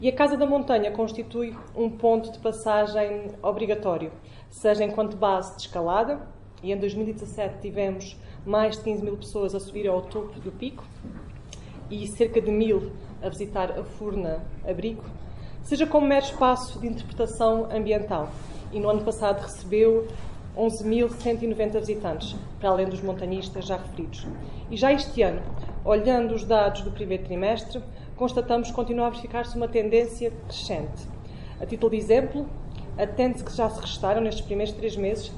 E a Casa da Montanha constitui um ponto de passagem obrigatório, seja enquanto base de escalada, e em 2017 tivemos mais de 15 mil pessoas a subir ao topo do pico e cerca de 1000 a visitar a Furna Abrigo, seja como mero espaço de interpretação ambiental. E no ano passado recebeu 11.190 visitantes, para além dos montanhistas já referidos. E já este ano, olhando os dados do primeiro trimestre, constatamos que continua a verificar-se uma tendência crescente. A título de exemplo, atende-se que já se registaram nestes primeiros 3 meses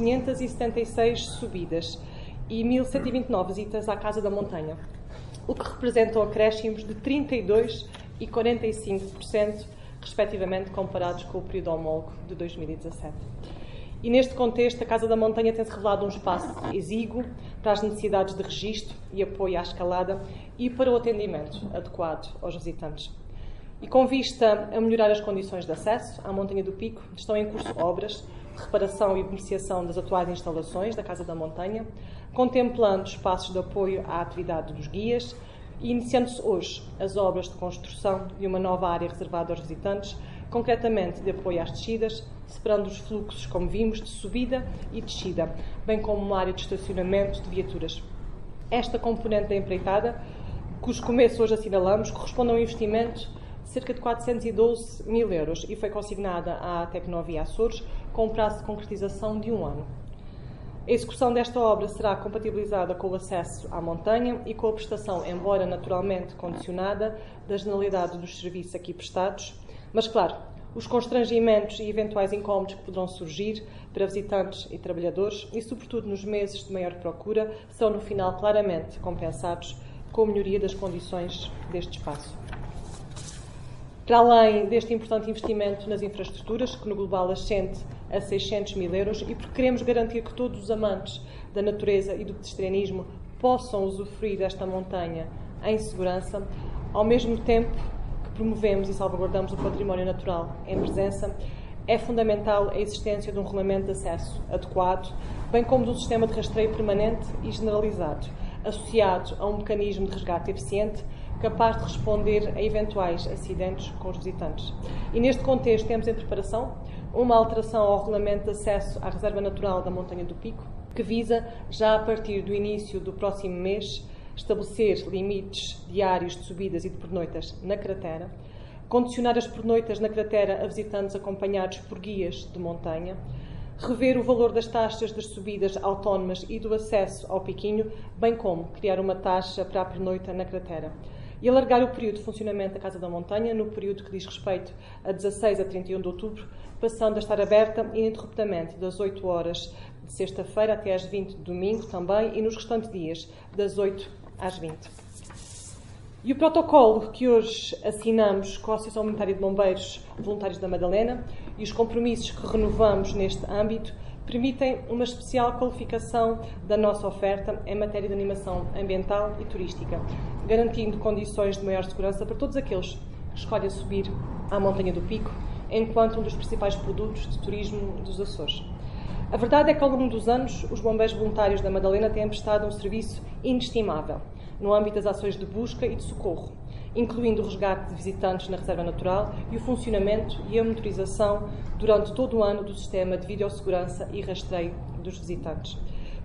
576 subidas e 1.129 visitas à Casa da Montanha, o que representam acréscimos de 32% e 45%, respectivamente, comparados com o período homólogo de 2017. E neste contexto, a Casa da Montanha tem-se revelado um espaço exíguo para as necessidades de registro e apoio à escalada e para o atendimento adequado aos visitantes. E com vista a melhorar as condições de acesso à Montanha do Pico, estão em curso obras de reparação e beneficiação das atuais instalações da Casa da Montanha, contemplando espaços de apoio à atividade dos guias e iniciando-se hoje as obras de construção de uma nova área reservada aos visitantes, concretamente de apoio às descidas, separando os fluxos, como vimos, de subida e descida, bem como uma área de estacionamento de viaturas. Esta componente da empreitada, cujo começo hoje assinalamos, corresponde a um investimento de cerca de 412 mil euros e foi consignada à Tecnovia Açores com um prazo de concretização de 1 ano. A execução desta obra será compatibilizada com o acesso à montanha e com a prestação, embora naturalmente condicionada, da generalidade dos serviços aqui prestados, mas, claro, os constrangimentos e eventuais incómodos que poderão surgir para visitantes e trabalhadores, e sobretudo nos meses de maior procura, são no final claramente compensados com a melhoria das condições deste espaço. Para além deste importante investimento nas infraestruturas, que no global ascende a 600 mil euros, e porque queremos garantir que todos os amantes da natureza e do pedestrianismo possam usufruir desta montanha em segurança, ao mesmo tempo promovemos e salvaguardamos o património natural em presença, é fundamental a existência de um regulamento de acesso adequado, bem como de um sistema de rastreio permanente e generalizado, associado a um mecanismo de resgate eficiente, capaz de responder a eventuais acidentes com os visitantes. E neste contexto temos em preparação uma alteração ao regulamento de acesso à Reserva Natural da Montanha do Pico, que visa, já a partir do início do próximo mês, estabelecer limites diários de subidas e de pernoitas na cratera, condicionar as pernoitas na cratera a visitantes acompanhados por guias de montanha, rever o valor das taxas das subidas autónomas e do acesso ao piquinho, bem como criar uma taxa para a pernoita na cratera, e alargar o período de funcionamento da Casa da Montanha no período que diz respeito a 16 a 31 de outubro, passando a estar aberta ininterruptamente das 8 horas de sexta-feira até às 20 de domingo também, e nos restantes dias das 8 às 20. E o protocolo que hoje assinamos com a Associação Monetária de Bombeiros Voluntários da Madalena e os compromissos que renovamos neste âmbito permitem uma especial qualificação da nossa oferta em matéria de animação ambiental e turística, garantindo condições de maior segurança para todos aqueles que escolhem subir à Montanha do Pico, enquanto um dos principais produtos de turismo dos Açores. A verdade é que, ao longo dos anos, os bombeiros voluntários da Madalena têm prestado um serviço inestimável no âmbito das ações de busca e de socorro, incluindo o resgate de visitantes na Reserva Natural e o funcionamento e a monitorização durante todo o ano do sistema de videossegurança e rastreio dos visitantes.